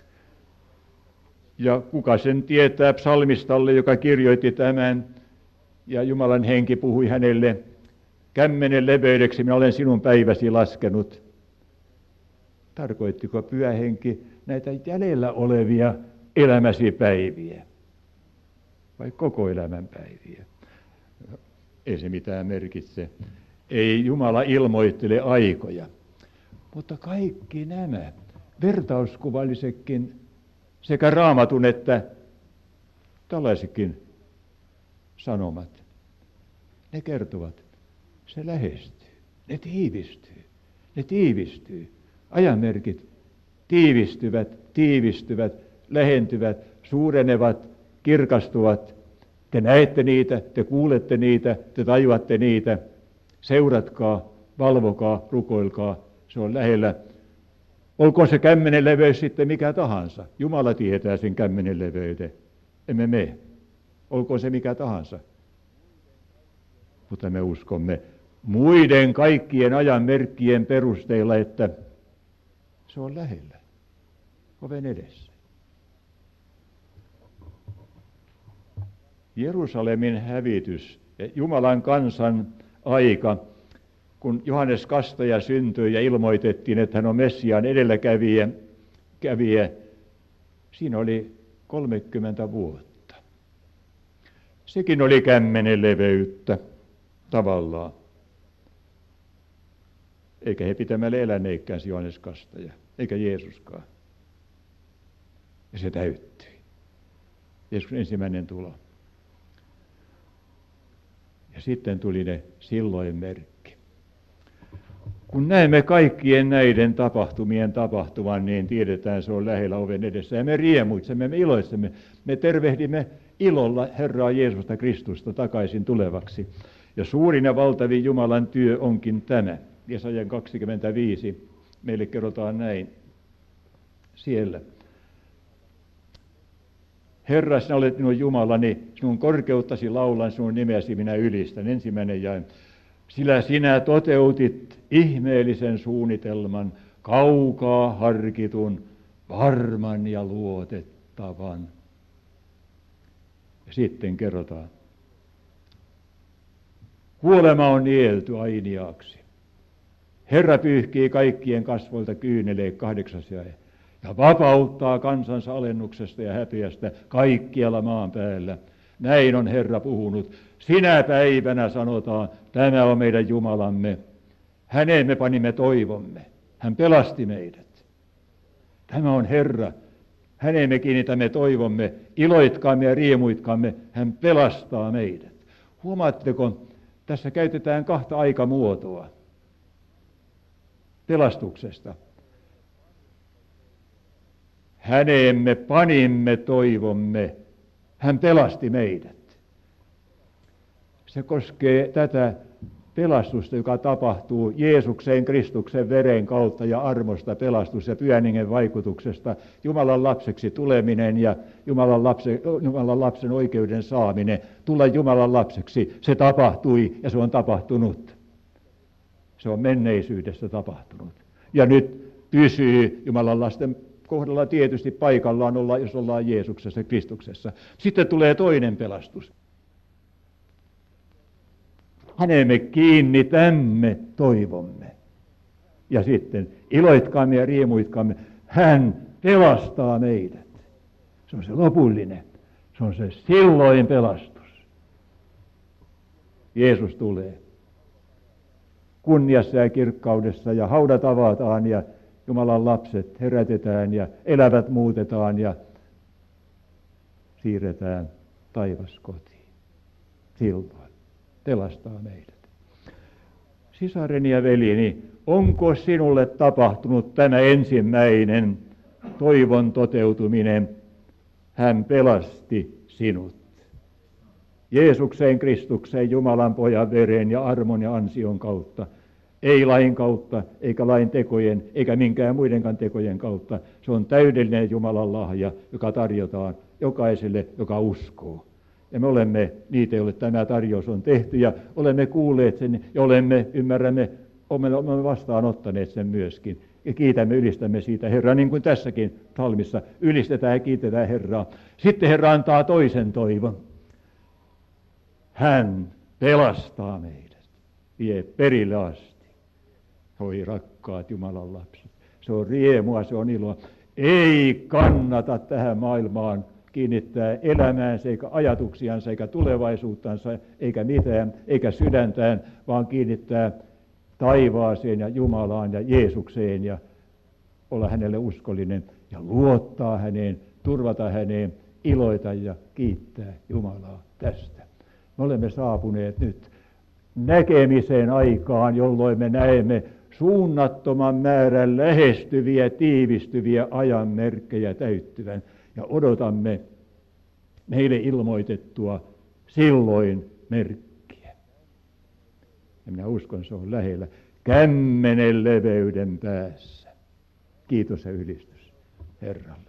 Speaker 2: Ja kuka sen tietää psalmistalle, joka kirjoitti tämän, ja Jumalan henki puhui hänelle, kämmenen leveydeksi minä olen sinun päiväsi laskenut. Tarkoittiko Pyhä Henki näitä jäljellä olevia elämäsi päiviä? Vai koko elämän päiviä? Ei se mitään merkitse. Ei Jumala ilmoittele aikoja. Mutta kaikki nämä vertauskuvallisetkin sekä Raamatun että tällaisetkin sanomat, ne kertovat, se lähestyy, ne tiivistyy, ne tiivistyy. Ajanmerkit tiivistyvät, tiivistyvät, lähentyvät, suurenevat, kirkastuvat. Te näette niitä, te kuulette niitä, te tajuatte niitä. Seuratkaa, valvokaa, rukoilkaa, se on lähellä. Olkoon se kämmenen leveys sitten mikä tahansa. Jumala tietää sen kämmenen leveyden, emme me. Olkoon se mikä tahansa. Mutta me uskomme muiden kaikkien ajan merkkien perusteella, että se on lähellä, oven edessä. Jerusalemin hävitys ja Jumalan kansan aika, kun Johannes Kastaja syntyi ja ilmoitettiin, että hän on Messiaan edelläkävijä, kävijä, siinä oli kolmekymmentä vuotta. Sekin oli kämmenen leveyttä tavallaan. Eikä he pitämällä eläneikään Johannes Kastaja, eikä Jeesuskaan. Ja se täyttyi. Jeesuksen ensimmäinen tulo. Ja sitten tuli ne silloin merkki. Kun näemme kaikkien näiden tapahtumien tapahtuvan, niin tiedetään, se on lähellä oven edessä. Ja me riemuitsemme, me iloitsemme, me tervehdimme ilolla Herraa Jeesusta Kristusta takaisin tulevaksi. Ja suurin ja valtavin Jumalan työ onkin tämä. Jesajan kaksikymmentäviisi, meille kerrotaan näin siellä. Herra, sinä olet minun Jumalani, sinun korkeuttasi laulan, sinun nimeäsi minä ylistän. Ensimmäinen jae. Sillä sinä toteutit ihmeellisen suunnitelman, kaukaa harkitun, varman ja luotettavan. Ja sitten kerrotaan. Kuolema on nielty ainiaaksi. Herra pyyhkii kaikkien kasvoilta kyynelee, kahdeksas jae. Ja vapauttaa kansansa alennuksesta ja häpeästä kaikkialla maan päällä. Näin on Herra puhunut. Sinä päivänä sanotaan, tämä on meidän Jumalamme. Häneen me panimme toivomme. Hän pelasti meidät. Tämä on Herra. Häneen me kiinnitämme toivomme. Iloitkaamme ja riemuitkaamme. Hän pelastaa meidät. Huomaatteko, tässä käytetään kahta aikamuotoa. pelastuksesta. Häneen me panimme toivomme. Hän pelasti meidät. Se koskee tätä pelastusta, joka tapahtuu Jeesuksen Kristuksen veren kautta ja armosta pelastus ja Pyhän Hengen vaikutuksesta. Jumalan lapseksi tuleminen ja Jumalan lapsen, Jumalan lapsen oikeuden saaminen, tulla Jumalan lapseksi, se tapahtui ja se on tapahtunut. Se on menneisyydessä tapahtunut. Ja nyt pysyy Jumalan lasten kohdalla tietysti paikallaan, olla, jos ollaan Jeesuksessa, Kristuksessa. Sitten tulee toinen pelastus. Häneen me kiinnitämme toivomme. Ja sitten iloitkaamme ja riemuitkaamme. Hän pelastaa meidät. Se on se lopullinen. Se on se silloin pelastus. Jeesus tulee kunniassa ja kirkkaudessa ja haudat avataan ja Jumalan lapset herätetään ja elävät muutetaan ja siirretään taivaskotiin. Silloin pelastaa meidät. Sisareni ja veljeni, onko sinulle tapahtunut tämä ensimmäinen toivon toteutuminen? Hän pelasti sinut. Jeesukseen, Kristukseen, Jumalan pojan veren ja armon ja ansion kautta. Ei lain kautta, eikä lain tekojen, eikä minkään muidenkaan tekojen kautta. Se on täydellinen Jumalan lahja, joka tarjotaan jokaiselle, joka uskoo. Ja me olemme niitä, joille tämä tarjous on tehty, ja olemme kuulleet sen, ja olemme, ymmärrämme, olemme vastaanottaneet sen myöskin. Ja kiitämme, ylistämme siitä Herraa, niin kuin tässäkin psalmissa ylistetään ja kiitetään Herraa. Sitten Herra antaa toisen toivon. Hän pelastaa meidät, vie perille asti. Oi rakkaat Jumalan lapset, se on riemua, se on iloa. Ei kannata tähän maailmaan kiinnittää elämäänsä, eikä ajatuksiansa, eikä tulevaisuuttansa, eikä mitään, eikä sydäntään, vaan kiinnittää taivaaseen ja Jumalaan ja Jeesukseen ja olla hänelle uskollinen ja luottaa häneen, turvata häneen, iloita ja kiittää Jumalaa tästä. Me olemme saapuneet nyt näkemisen aikaan, jolloin me näemme suunnattoman määrän lähestyviä, tiivistyviä ajanmerkkejä täyttyvän ja odotamme meille ilmoitettua silloin merkkiä. Ja minä uskon, se on lähellä kämmenen leveyden päässä. Kiitos ja ylistys Herralle.